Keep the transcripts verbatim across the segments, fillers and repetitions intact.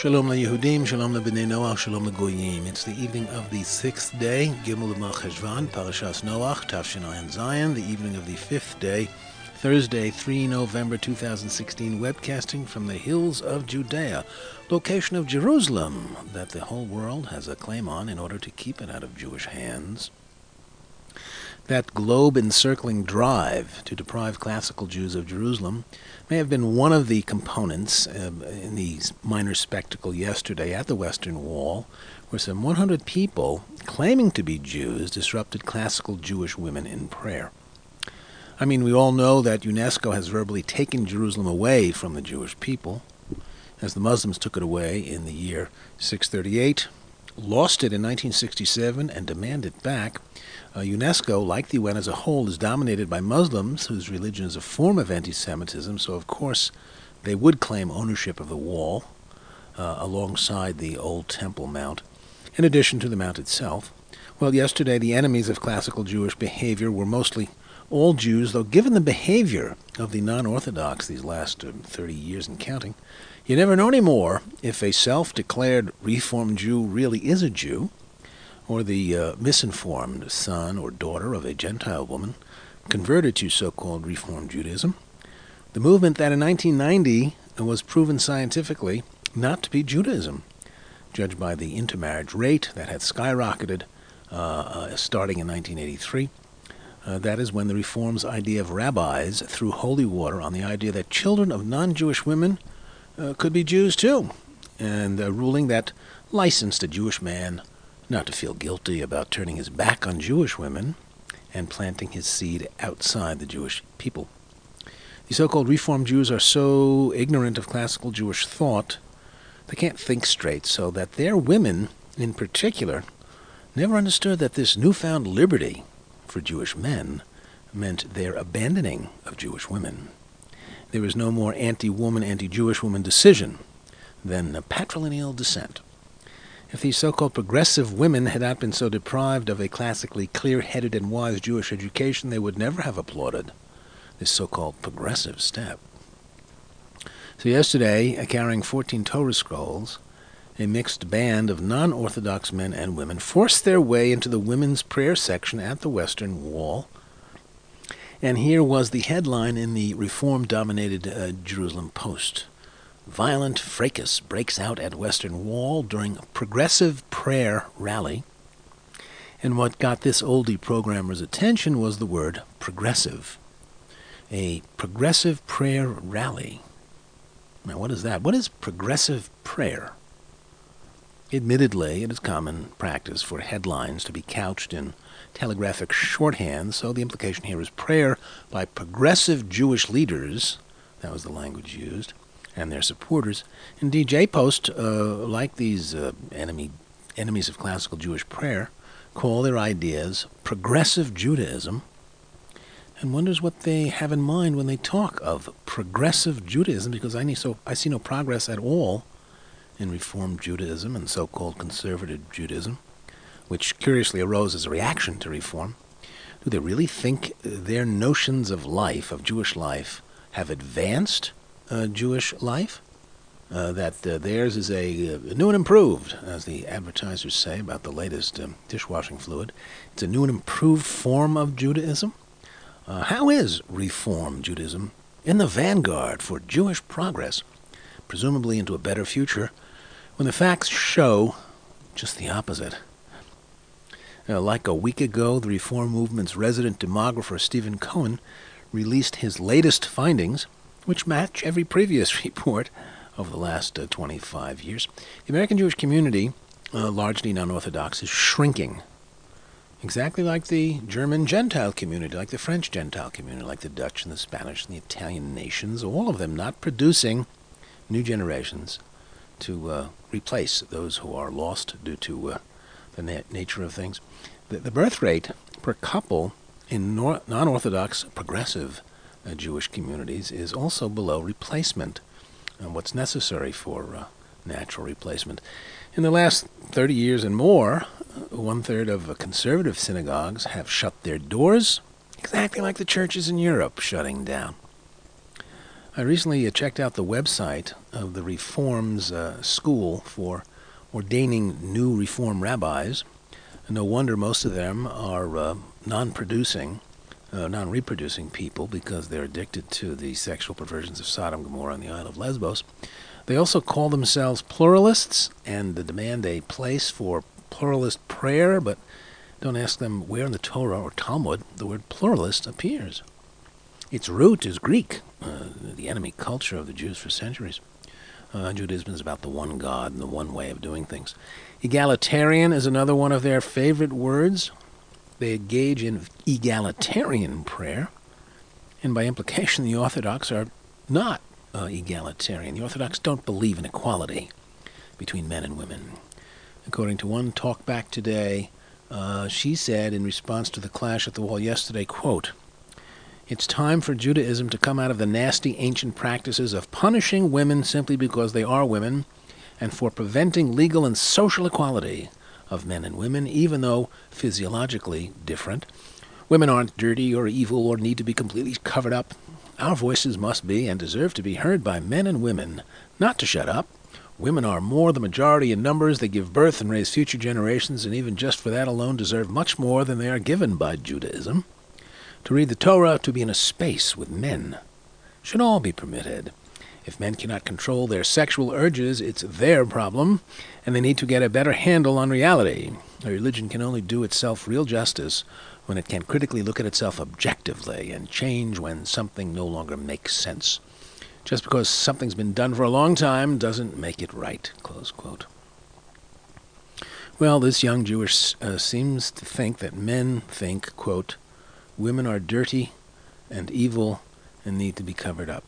Shalom LaYehudim, Shalom LaBnei Noach, Shalom LaGoyim. It's the evening of the sixth day, Gimel Cheshvan, Parashas Noach, Tafshin Zion, the evening of the fifth day, Thursday, the third of November two thousand sixteen, webcasting from the hills of Judea, location of Jerusalem, that the whole world has a claim on in order to keep it out of Jewish hands. That globe-encircling drive to deprive classical Jews of Jerusalem may have been one of the components uh, in the minor spectacle yesterday at the Western Wall, where some one hundred people claiming to be Jews disrupted classical Jewish women in prayer. I mean, we all know that UNESCO has verbally taken Jerusalem away from the Jewish people, as the Muslims took it away in the year six thirty-eight, lost it in nineteen sixty-seven, and demanded it back. Uh, UNESCO, like the U N as a whole, is dominated by Muslims, whose religion is a form of anti-Semitism, so of course they would claim ownership of the wall uh, alongside the old Temple Mount, in addition to the Mount itself. Well, yesterday the enemies of classical Jewish behavior were mostly all Jews, though given the behavior of the non-Orthodox these last uh, thirty years and counting, you never know anymore if a self-declared Reformed Jew really is a Jew, or the uh, misinformed son or daughter of a Gentile woman converted to so-called Reformed Judaism, the movement that in nineteen ninety was proven scientifically not to be Judaism, judged by the intermarriage rate that had skyrocketed uh, uh, starting in nineteen eighty-three. Uh, that is when the Reform's idea of rabbis threw holy water on the idea that children of non-Jewish women uh, could be Jews too, and uh, ruling that licensed a Jewish man not to feel guilty about turning his back on Jewish women and planting his seed outside the Jewish people. The so-called Reformed Jews are so ignorant of classical Jewish thought, they can't think straight, so that their women, in particular, never understood that this newfound liberty for Jewish men meant their abandoning of Jewish women. There is no more anti-woman, anti-Jewish woman decision than patrilineal descent. If these so-called progressive women had not been so deprived of a classically clear-headed and wise Jewish education, they would never have applauded this so-called progressive step. So yesterday, carrying fourteen Torah scrolls, a mixed band of non-Orthodox men and women forced their way into the women's prayer section at the Western Wall. And here was the headline in the Reform-dominated uh, Jerusalem Post. Violent fracas breaks out at Western Wall during a progressive prayer rally. And what got this oldie programmer's attention was the word progressive. A progressive prayer rally. Now, what is that? What is progressive prayer? Admittedly, it is common practice for headlines to be couched in telegraphic shorthand, so the implication here is prayer by progressive Jewish leaders, that was the language used, and their supporters. Indeed, J-Post, uh, like these uh, enemy, enemies of classical Jewish prayer, call their ideas progressive Judaism, and wonders what they have in mind when they talk of progressive Judaism, because I, need so, I see no progress at all in Reformed Judaism and so-called conservative Judaism, which curiously arose as a reaction to Reform. Do they really think their notions of life, of Jewish life, have advanced Uh, Jewish life, uh, that uh, theirs is a, a new and improved, as the advertisers say about the latest um, dishwashing fluid. It's a new and improved form of Judaism. Uh, how is Reform Judaism in the vanguard for Jewish progress, presumably into a better future, when the facts show just the opposite? Uh, like a week ago, the Reform movement's resident demographer Stephen Cohen released his latest findings, which match every previous report over the last uh, twenty-five years. The American Jewish community, uh, largely non-Orthodox, is shrinking, exactly like the German Gentile community, like the French Gentile community, like the Dutch and the Spanish and the Italian nations, all of them not producing new generations to uh, replace those who are lost due to uh, the na- nature of things. The, the birth rate per couple in nor- non-Orthodox progressive Uh, Jewish communities is also below replacement, and what's necessary for uh, natural replacement. In the last thirty years and more, one-third of uh, conservative synagogues have shut their doors, exactly like the churches in Europe shutting down. I recently uh, checked out the website of the Reform's uh, school for ordaining new Reform rabbis. No wonder most of them are uh, non-producing, uh, non-reproducing people because they're addicted to the sexual perversions of Sodom, Gomorrah, and the Isle of Lesbos. They also call themselves pluralists and demand a place for pluralist prayer, but don't ask them where in the Torah or Talmud the word pluralist appears. Its root is Greek, uh, the enemy culture of the Jews for centuries. Uh, Judaism is about the one God and the one way of doing things. Egalitarian is another one of their favorite words. They engage in egalitarian prayer, and by implication the Orthodox are not uh, egalitarian. The Orthodox don't believe in equality between men and women. According to one talkback today, uh, she said in response to the clash at the wall yesterday, quote, "It's time for Judaism to come out of the nasty ancient practices of punishing women simply because they are women, and for preventing legal and social equality of men and women, even though physiologically different. Women aren't dirty or evil or need to be completely covered up. Our voices must be and deserve to be heard by men and women, not to shut up. Women are more the majority in numbers. They give birth and raise future generations, and even just for that alone deserve much more than they are given by Judaism. To read the Torah, to be in a space with men, should all be permitted. If men cannot control their sexual urges, it's their problem, and they need to get a better handle on reality. A religion can only do itself real justice when it can critically look at itself objectively and change when something no longer makes sense. Just because something's been done for a long time doesn't make it right." Close quote. Well, this young Jewish uh, seems to think that men think, quote, "women are dirty and evil and need to be covered up."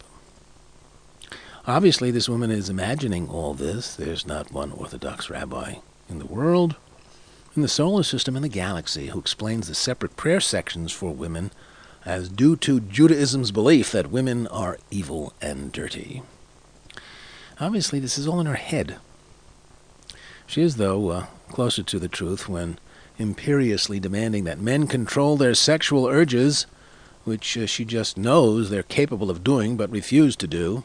Obviously, this woman is imagining all this. There's not one Orthodox rabbi in the world, in the solar system, in the galaxy, who explains the separate prayer sections for women as due to Judaism's belief that women are evil and dirty. Obviously, this is all in her head. She is, though, uh, closer to the truth when imperiously demanding that men control their sexual urges, which uh, she just knows they're capable of doing but refuse to do.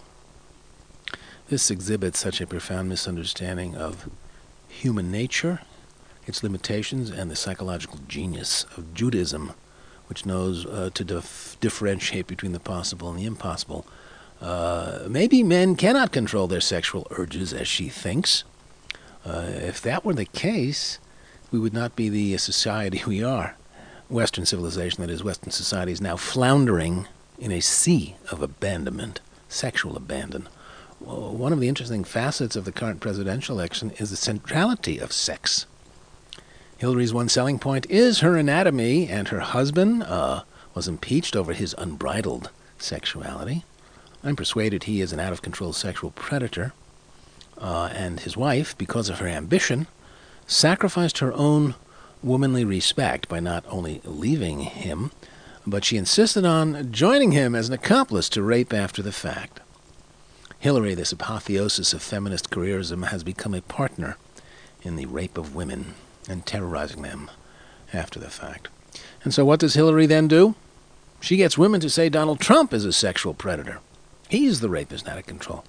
This exhibits such a profound misunderstanding of human nature, its limitations, and the psychological genius of Judaism, which knows uh, to dif- differentiate between the possible and the impossible. Uh, maybe men cannot control their sexual urges, as she thinks. Uh, if that were the case, we would not be the society we are. Western civilization, that is, Western society, is now floundering in a sea of abandonment, sexual abandon. Well, one of the interesting facets of the current presidential election is the centrality of sex. Hillary's one selling point is her anatomy, and her husband uh, was impeached over his unbridled sexuality. I'm persuaded he is an out-of-control sexual predator. Uh, and his wife, because of her ambition, sacrificed her own womanly respect by not only leaving him, but she insisted on joining him as an accomplice to rape after the fact. Hillary, this apotheosis of feminist careerism, has become a partner in the rape of women and terrorizing them after the fact. And so what does Hillary then do? She gets women to say Donald Trump is a sexual predator. He's the rapist out of control.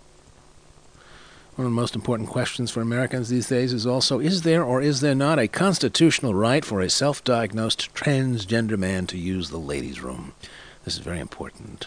One of the most important questions for Americans these days is also, is there or is there not a constitutional right for a self-diagnosed transgender man to use the ladies' room? This is very important.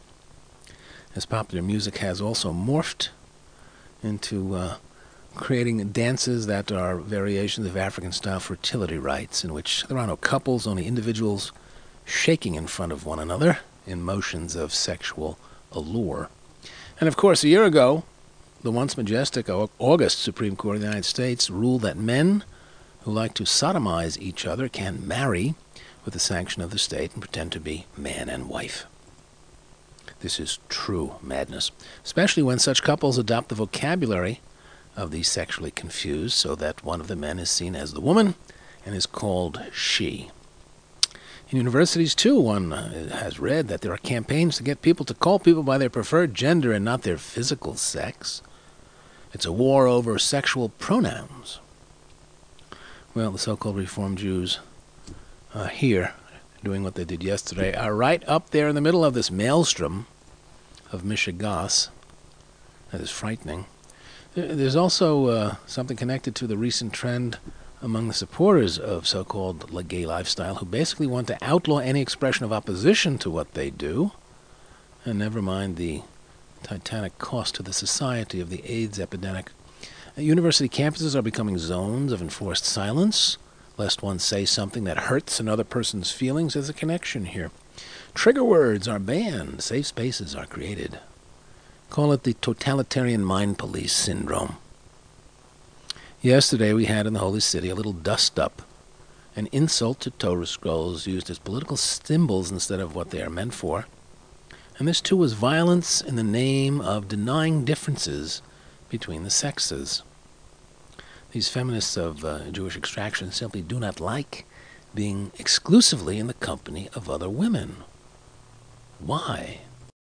As popular music has also morphed into uh, creating dances that are variations of African-style fertility rites, in which there are no couples, only individuals shaking in front of one another in motions of sexual allure. And of course, a year ago, the once majestic August Supreme Court of the United States ruled that men who like to sodomize each other can marry with the sanction of the state and pretend to be man and wife. This is true madness, especially when such couples adopt the vocabulary of the sexually confused, so that one of the men is seen as the woman and is called she. In universities, too, one has read that there are campaigns to get people to call people by their preferred gender and not their physical sex. It's a war over sexual pronouns. Well, the so-called Reform Jews uh, here, doing what they did yesterday, are right up there in the middle of this maelstrom of Michigas. That is frightening. There's also uh, something connected to the recent trend among the supporters of so-called gay lifestyle, who basically want to outlaw any expression of opposition to what they do, and never mind the titanic cost to the society of the AIDS epidemic. University campuses are becoming zones of enforced silence, lest one say something that hurts another person's feelings. There's a connection here. Trigger words are banned. Safe spaces are created. Call it the totalitarian mind police syndrome. Yesterday we had in the Holy City a little dust-up, an insult to Torah scrolls used as political symbols instead of what they are meant for. And this too was violence in the name of denying differences between the sexes. These feminists of uh, Jewish extraction simply do not like being exclusively in the company of other women. Why?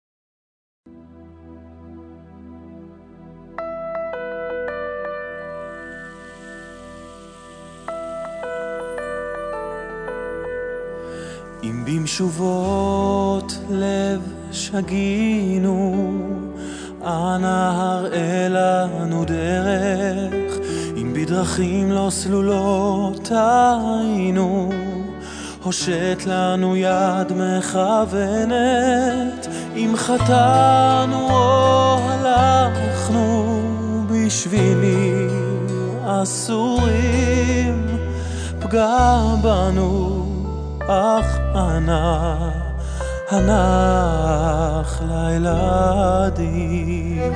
אם במשובות לב שגינו, אנא הראה לנו דרך. אם בדרכים לא סלולות היינו, הושט לנו יד מכוונת. אם חטאנו או הלכנו בשבילים אסורים, פגע בנו אך אנא הנח לילדים.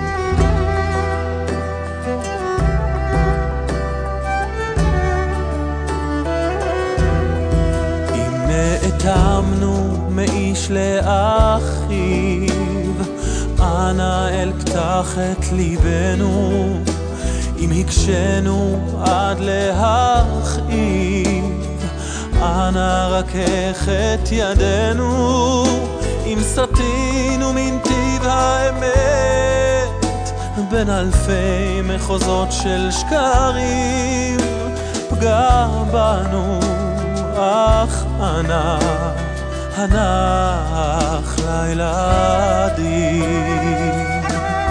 אם נאטמנו מאיש לאחיו, אנא אל פתח את ליבנו. אם הקשנו עד להכאיב, אנא רכך את ידינו. אם סטינו מנתיב האמת בין אלפי מחוזות של שקרים, פגע בנו אך אנא הנח לילדים.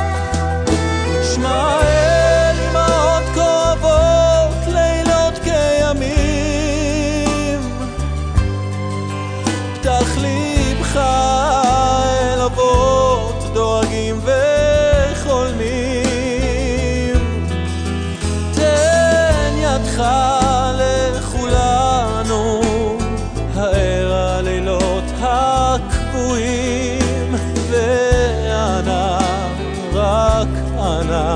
שמע אל אמהות כואבות לילות כימים, פתח ליבך אל אבות דואגים וחולמים. תן ידך לכולנו, האר הלילות הקבועים, ואנא רק אנא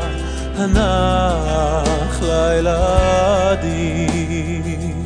הנח לילדים.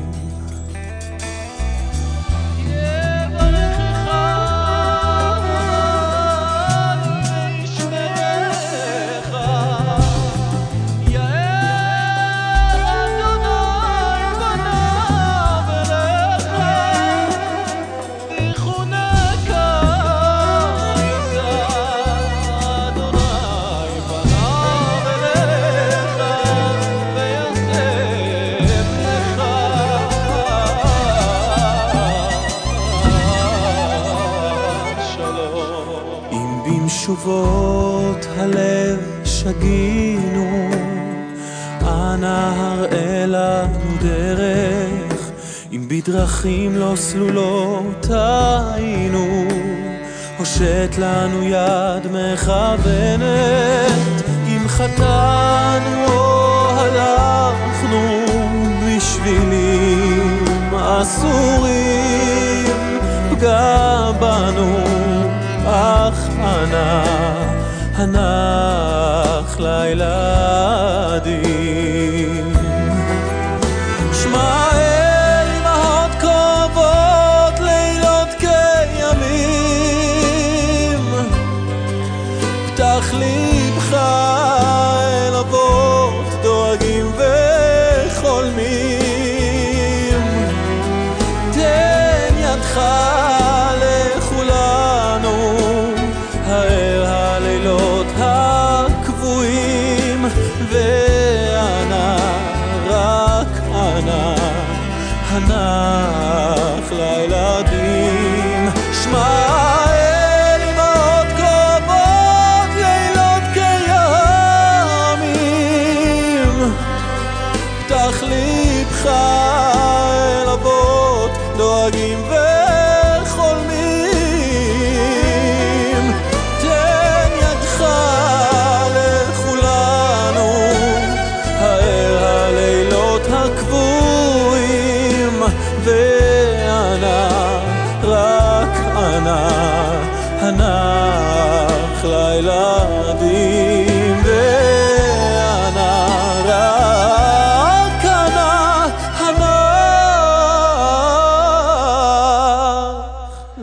במשובות הלב שגינו, אנא הראה לנו דרך. אם בדרכים לא סלולות היינו, הושט לנו יד מכוונת. אם חטאנו או הלכנו בשבילים אסורים, פגע בנו אך אנא הנח לילדים. שמע אל אמהות כואבות לילות כימים, פתח ליבך אל אבות דואגים וחולמים. תן ידך לכולנו, האר הלילות הקבועים, ואנא רק אנא הנח לילדים. שמע אל אמהות כואבות לילדים והנער רק הנער הנער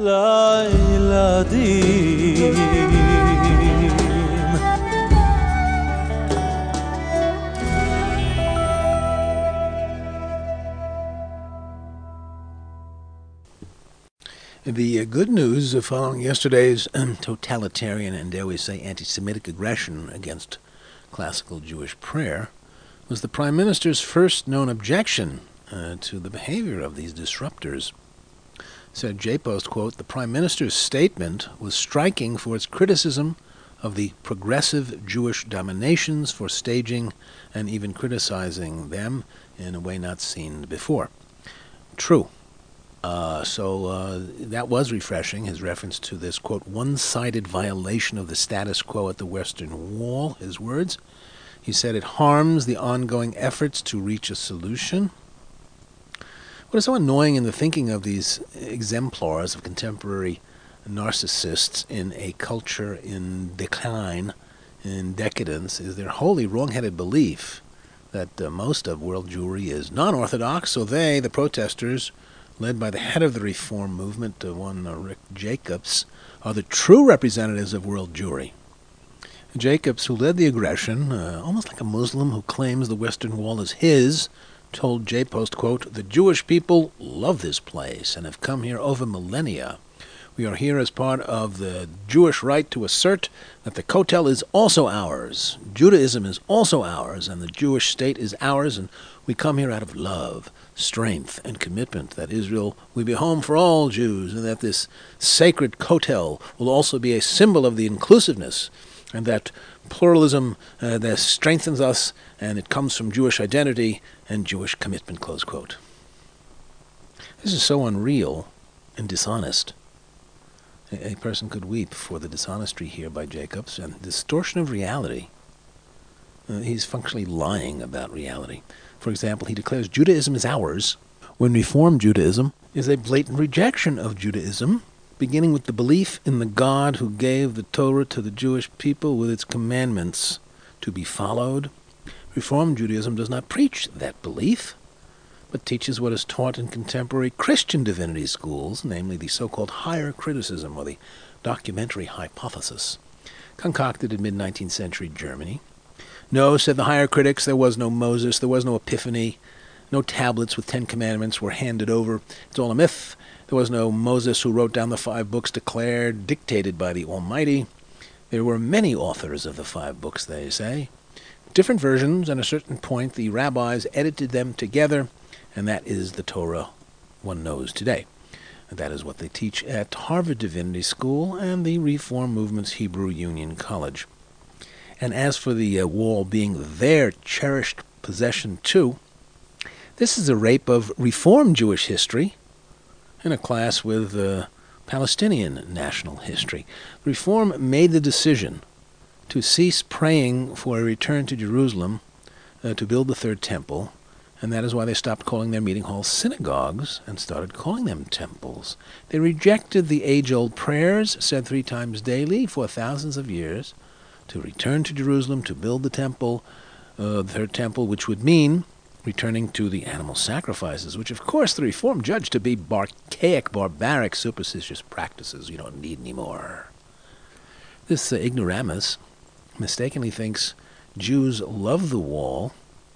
לילדים. The uh, good news uh, following yesterday's um, totalitarian and, dare we say, anti-Semitic aggression against classical Jewish prayer was the Prime Minister's first known objection uh, to the behavior of these disruptors. Said J-Post, quote, "The Prime Minister's statement was striking for its criticism of the progressive Jewish dominations for staging and even criticizing them in a way not seen before." True. Uh, so uh, that was refreshing, his reference to this, quote, "one-sided violation of the status quo at the Western Wall," his words. He said it harms the ongoing efforts to reach a solution. What is so annoying in the thinking of these exemplars of contemporary narcissists in a culture in decline, in decadence, is their wholly wrong-headed belief that uh, most of world Jewry is non-Orthodox, so they, the protesters, led by the head of the reform movement, uh, one uh, Rick Jacobs, are the true representatives of world Jewry. Jacobs, who led the aggression, uh, almost like a Muslim who claims the Western Wall is his, told J-Post, quote, "The Jewish people love this place and have come here over millennia. We are here as part of the Jewish right to assert that the Kotel is also ours. Judaism is also ours, and the Jewish state is ours, and we come here out of love, strength, and commitment that Israel will be home for all Jews, and that this sacred Kotel will also be a symbol of the inclusiveness, and that pluralism uh, that strengthens us, and it comes from Jewish identity and Jewish commitment," close quote. This is so unreal and dishonest. A, a person could weep for the dishonesty here by Jacobs and distortion of reality. Uh, he's functionally lying about reality. For example, he declares Judaism is ours, when Reform Judaism is a blatant rejection of Judaism, beginning with the belief in the God who gave the Torah to the Jewish people with its commandments to be followed. Reform Judaism does not preach that belief, but teaches what is taught in contemporary Christian divinity schools, namely the so-called higher criticism or the documentary hypothesis, concocted in mid-nineteenth century Germany. No, said the higher critics, there was no Moses, there was no Epiphany, no tablets with Ten Commandments were handed over. It's all a myth. There was no Moses who wrote down the five books declared, dictated by the Almighty. There were many authors of the five books, they say. Different versions, and at a certain point the rabbis edited them together, and that is the Torah one knows today. And that is what they teach at Harvard Divinity School and the Reform Movement's Hebrew Union College. And as for the uh, wall being their cherished possession too, this is a rape of Reform Jewish history in a class with uh, Palestinian national history. Reform made the decision to cease praying for a return to Jerusalem uh, to build the third temple, and that is why they stopped calling their meeting halls synagogues and started calling them temples. They rejected the age-old prayers said three times daily for thousands of years to return to Jerusalem to build the temple, uh, the third temple, which would mean returning to the animal sacrifices, which of course the Reform judged to be archaic, barbaric, superstitious practices you don't need anymore. This uh, ignoramus mistakenly thinks Jews love the wall,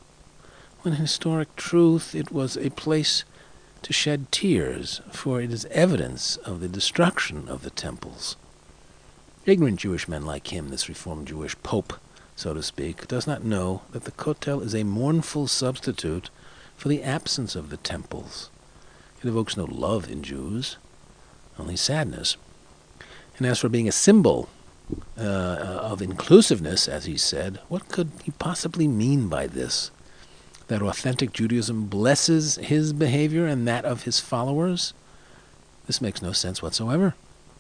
when in historic truth it was a place to shed tears, for it is evidence of the destruction of the temples. Ignorant Jewish men like him, this Reformed Jewish pope, so to speak, does not know that the Kotel is a mournful substitute for the absence of the temples. It evokes no love in Jews, only sadness. And as for being a symbol uh, of inclusiveness, as he said, what could he possibly mean by this? That authentic Judaism blesses his behavior and that of his followers? This makes no sense whatsoever.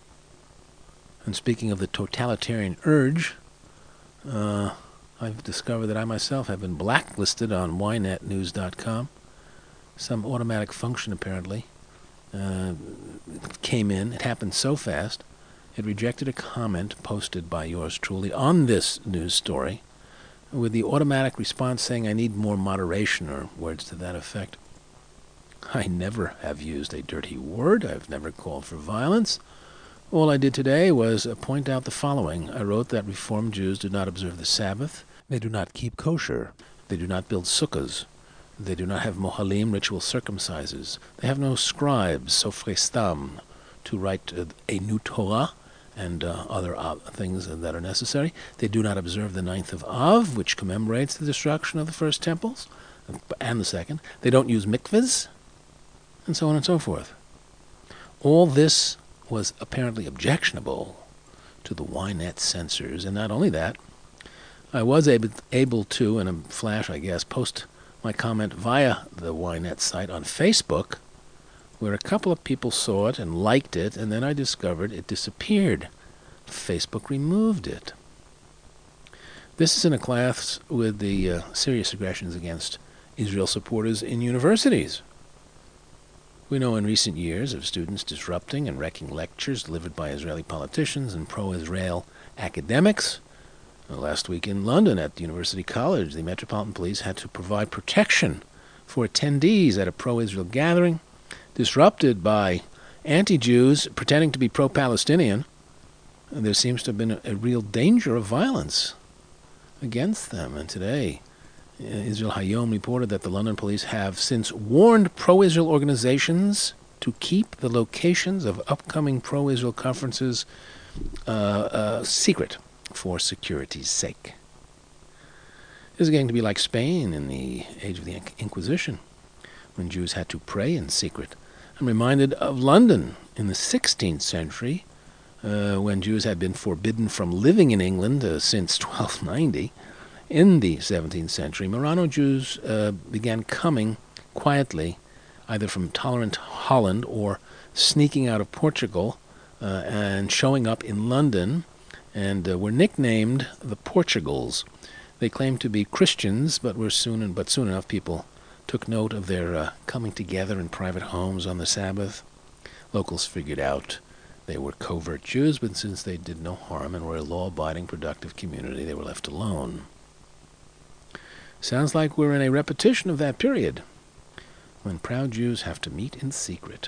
And speaking of the totalitarian urge, uh, I've discovered that I myself have been blacklisted on Y net news dot com. Some automatic function apparently uh, came in. It happened so fast. It rejected a comment posted by yours truly on this news story with the automatic response saying, I need more moderation, or words to that effect. I never have used a dirty word. I've never called for violence. All I did today was uh, point out the following. I wrote that Reform Jews do not observe the Sabbath. They do not keep kosher. They do not build sukkahs. They do not have mohalim, ritual circumcises. They have no scribes, sofrei stam, to write uh, a new Torah and uh, other uh, things that are necessary. They do not observe the ninth of Av, which commemorates the destruction of the first temples, and the second. They don't use mikvahs, and so on and so forth. All this was apparently objectionable to the Ynet censors, and not only that, I was able, able to, in a flash I guess, post my comment via the Ynet site on Facebook, where a couple of people saw it and liked it, and then I discovered it disappeared. Facebook removed it. This is in a class with the uh, serious aggressions against Israel supporters in universities. We know in recent years of students disrupting and wrecking lectures delivered by Israeli politicians and pro-Israel academics. Last week in London at University College, the Metropolitan Police had to provide protection for attendees at a pro-Israel gathering, disrupted by anti-Jews pretending to be pro-Palestinian. And there seems to have been a, a real danger of violence against them. And today, Israel Hayom reported that the London police have since warned pro-Israel organizations to keep the locations of upcoming pro-Israel conferences uh, uh, secret for security's sake. This is going to be like Spain in the age of the Inquisition, when Jews had to pray in secret. I'm reminded of London in the sixteenth century, uh, when Jews had been forbidden from living in England uh, since twelve ninety. In the seventeenth century, Marrano Jews uh, began coming quietly, either from tolerant Holland or sneaking out of Portugal uh, and showing up in London, and uh, were nicknamed the Portugals. They claimed to be Christians, but were soon, but soon enough people took note of their uh, coming together in private homes on the Sabbath. Locals figured out they were covert Jews, but since they did no harm and were a law-abiding, productive community, they were left alone. Sounds like we're in a repetition of that period, when proud Jews have to meet in secret.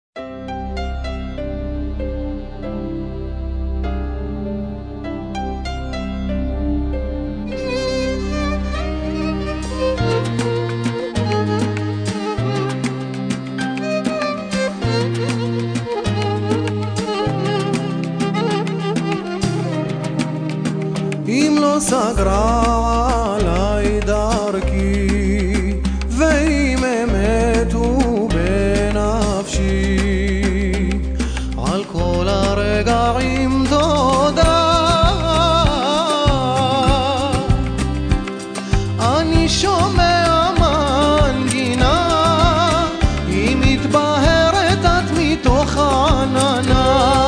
אם לא סגרה עליי דרכי ואם אמתו בנפשי על כל הרגעים תודה אני שומע מנגינה היא מתבהרת את מתוך עננה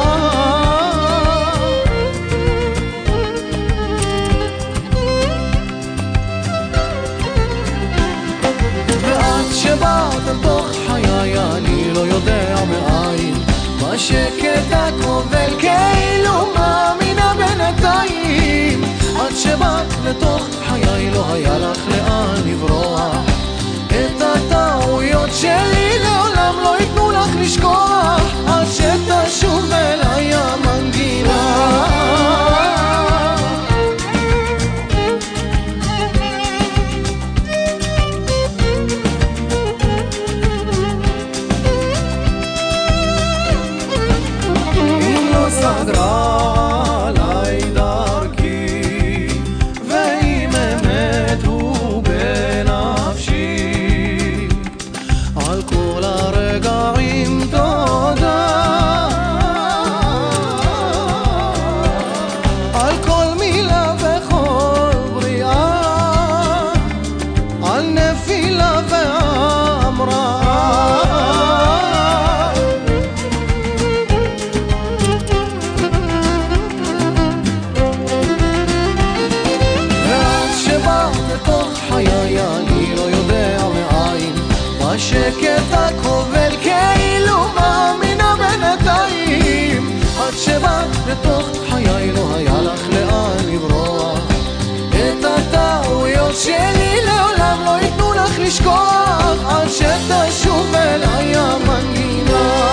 שבאת לתוך חיי לא היה לך לאן לברוח את הטעויות שלי לעולם לא ייתנו לך לשכוח עד שתשוב אליי המנגינה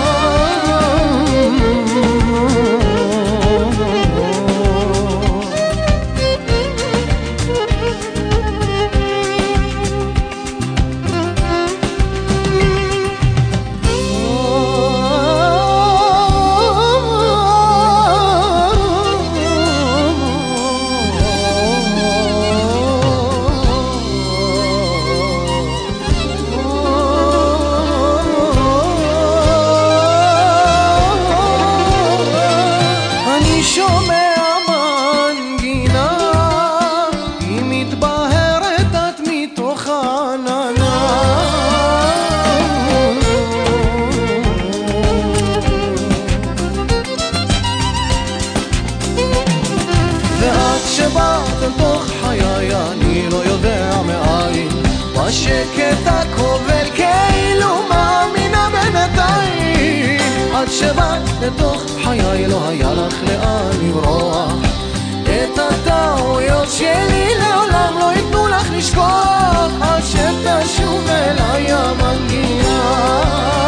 שקט הכובל כאילו מאמינה בינתיים עד שבאת לתוך חיי לא היה לך לאן לברוח את הטעויות שלי לעולם לא ייתנו לך לשכוח עד שתשוב אליי המנגינה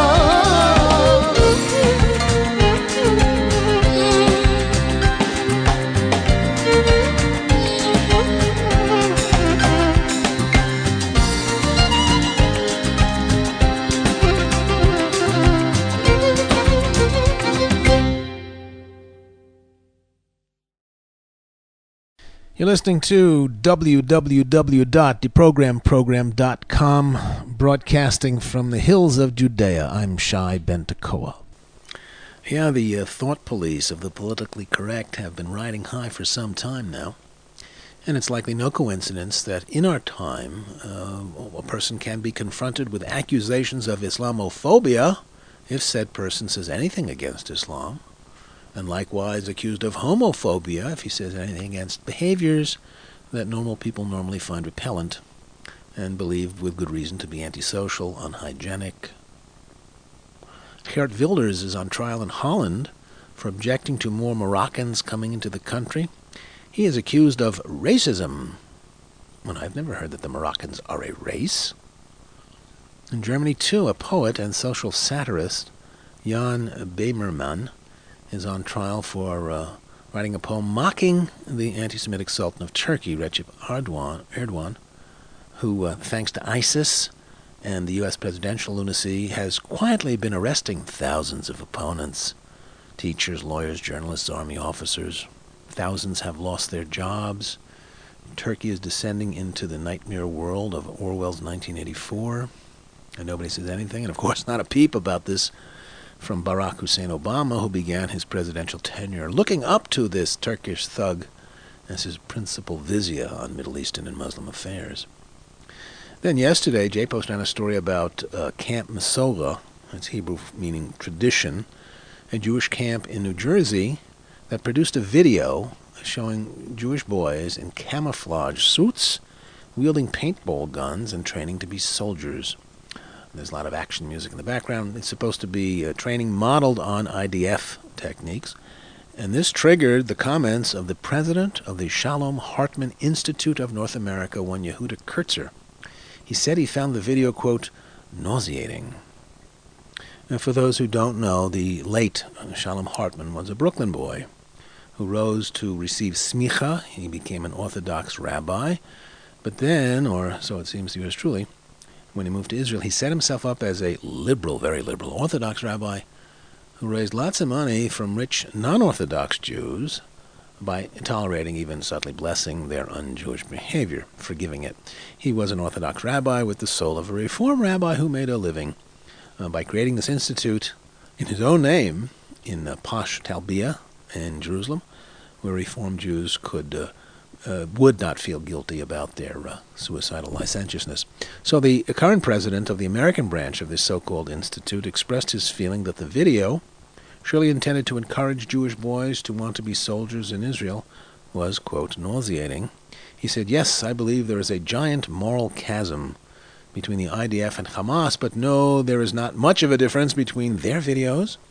You're listening to w w w dot the program program dot com, broadcasting from the hills of Judea. I'm Shai Ben Tekoa. Yeah, the uh, thought police of the politically correct have been riding high for some time now. And it's likely no coincidence that in our time, uh, a person can be confronted with accusations of Islamophobia if said person says anything against Islam. And likewise accused of homophobia if he says anything against behaviors that normal people normally find repellent and believe with good reason to be antisocial, unhygienic. Geert Wilders is on trial in Holland for objecting to more Moroccans coming into the country. He is accused of racism. Well, I've never heard that the Moroccans are a race. In Germany, too, a poet and social satirist, Jan Böhmermann, is on trial for uh, writing a poem mocking the anti-Semitic Sultan of Turkey, Recep Erdogan, Erdogan who, uh, thanks to ISIS and the U S presidential lunacy, has quietly been arresting thousands of opponents, teachers, lawyers, journalists, army officers. Thousands have lost their jobs. Turkey is descending into the nightmare world of Orwell's nineteen eighty-four, and nobody says anything, and of course not a peep about this from Barack Hussein Obama, who began his presidential tenure looking up to this Turkish thug as his principal vizier on Middle Eastern and Muslim affairs. Then yesterday, Jay posted on a story about uh, Camp Mesorah, that's Hebrew meaning tradition, a Jewish camp in New Jersey that produced a video showing Jewish boys in camouflage suits wielding paintball guns and training to be soldiers. There's a lot of action music in the background. It's supposed to be uh, training modeled on I D F techniques. And this triggered the comments of the president of the Shalom Hartman Institute of North America, one Yehuda Kurtzer. He said he found the video, quote, nauseating. And for those who don't know, the late Shalom Hartman was a Brooklyn boy who rose to receive smicha. He became an Orthodox rabbi. But then, or so it seems to yours truly, when he moved to Israel, he set himself up as a liberal, very liberal Orthodox rabbi who raised lots of money from rich non-Orthodox Jews by tolerating, even subtly blessing, their un-Jewish behavior, forgiving it. He was an Orthodox rabbi with the soul of a Reform rabbi who made a living uh, by creating this institute in his own name in uh, Posh Talbiyah in Jerusalem, where Reform Jews could uh, Uh, would not feel guilty about their uh, suicidal licentiousness. So the current president of the American branch of this so-called institute expressed his feeling that the video, surely intended to encourage Jewish boys to want to be soldiers in Israel, was, quote, nauseating. He said, yes, I believe there is a giant moral chasm between the I D F and Hamas, but no, there is not much of a difference between their videos,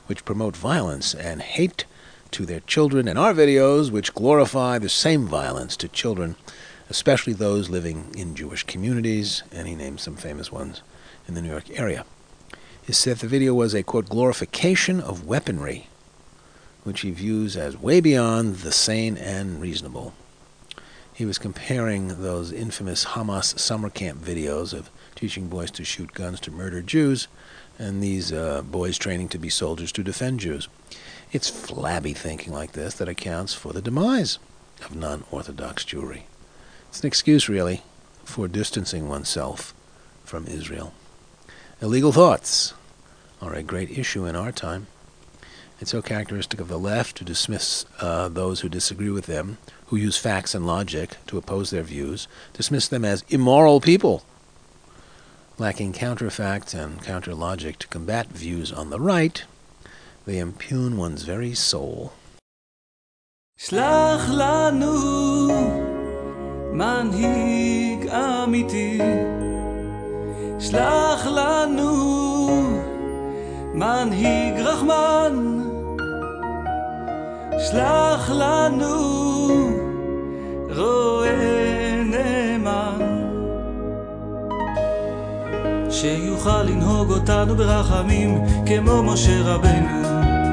which promote violence and hate to their children, and our videos which glorify the same violence to children, especially those living in Jewish communities, and he named some famous ones in the New York area. He said the video was a, quote, glorification of weaponry, which he views as way beyond the sane and reasonable. He was comparing those infamous Hamas summer camp videos of teaching boys to shoot guns to murder Jews, and these uh, boys training to be soldiers to defend Jews. It's flabby thinking like this that accounts for the demise of non-Orthodox Jewry. It's an excuse, really, for distancing oneself from Israel. Illegal thoughts are a great issue in our time. It's so characteristic of the left to dismiss uh, those who disagree with them, who use facts and logic to oppose their views, dismiss them as immoral people. Lacking counterfacts and counter-logic to combat views on the right, they impugn one's very soul. שלח לנו מנהיג אמיתי, שלח לנו מנהיג רחמן, שלח לנו רואה נאמן, שיוכל לנהוג אותנו ברחמים כמו משה רבנו.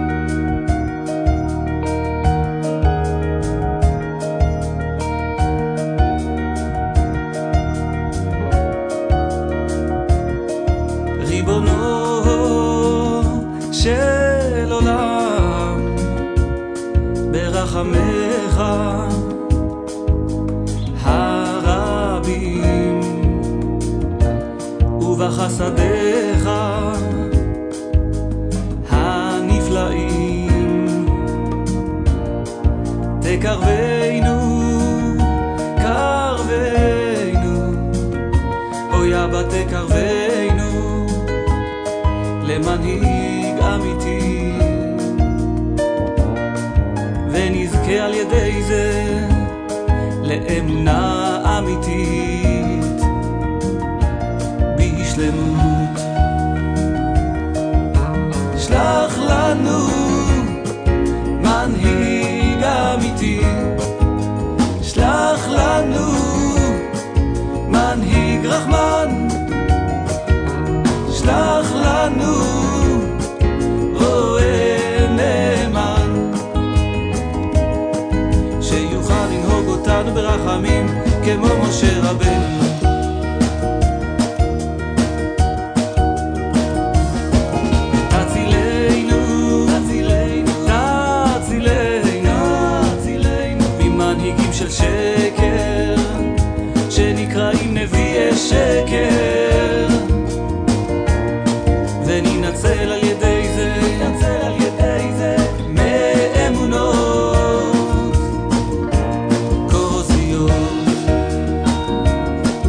ריבונו של עולם, ברחמך הרבים ובחסדיך הנפלאים, תקרבנו, קרבנו, אוי אבא תקרבנו למנהיג אמיתי, ונזכה על ידי זה לאמונה אמיתית בשלמות. שלח לנו מנהיג אמיתי, שלח לנו מנהיג רחמן, שלח לנו רואה נאמן, שיוכל לנהוג אותנו ברחמים כמו משה רבנו. תצילנו, תצילנו, תצילנו, תצילנו ממנהיגים של שקר שנקראים נביאי שקר, וננצל על ידי זה, ננצל על ידי זה מאמונות כוזיות.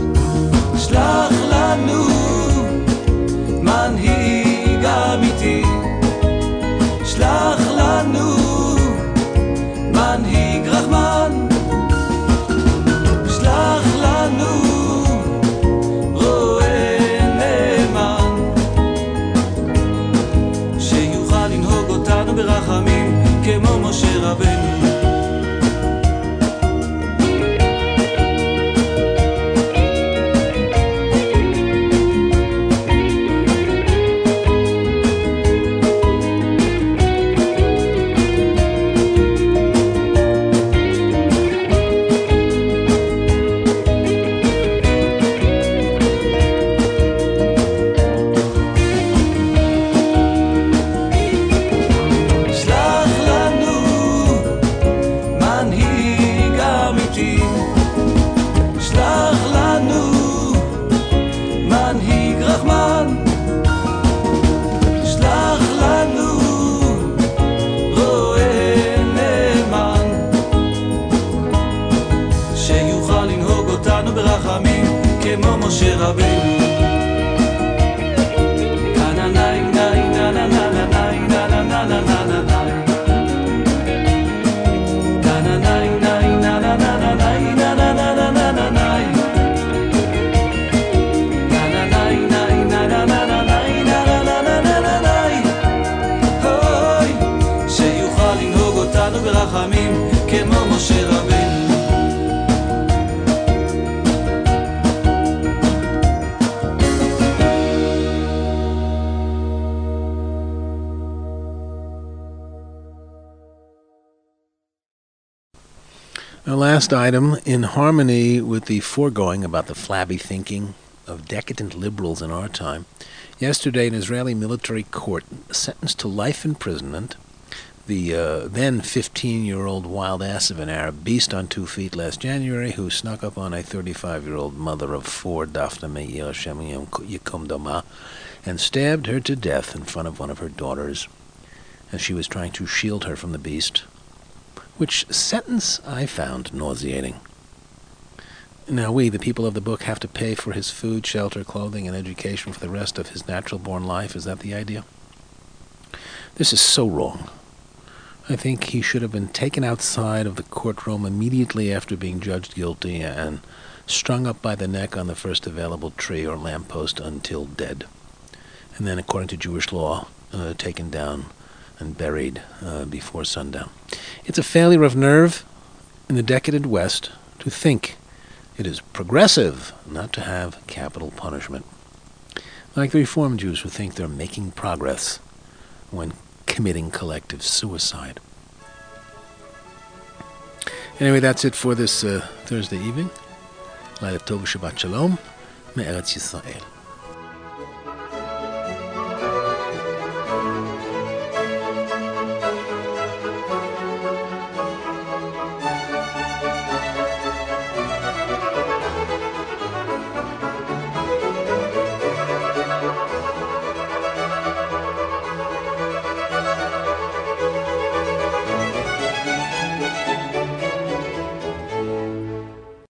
Our last item, in harmony with the foregoing about the flabby thinking of decadent liberals in our time, yesterday an Israeli military court sentenced to life imprisonment the uh, then fifteen-year-old wild ass of an Arab beast on two feet last January who snuck up on a thirty-five-year-old mother of four, Daphne Meir Hashem Yikom Dama, and stabbed her to death in front of one of her daughters as she was trying to shield her from the beast, which sentence I found nauseating. Now we, the people of the book, have to pay for his food, shelter, clothing, and education for the rest of his natural-born life. Is that the idea? This is so wrong. I think he should have been taken outside of the courtroom immediately after being judged guilty and strung up by the neck on the first available tree or lamppost until dead. And then, according to Jewish law, uh, taken down and buried uh, before sundown. It's a failure of nerve in the decadent West to think it is progressive not to have capital punishment. Like the Reform Jews who think they're making progress when committing collective suicide. Anyway, that's it for this uh, Thursday evening. Laila Tov, Shabbat Shalom, Me'eretz Yisrael.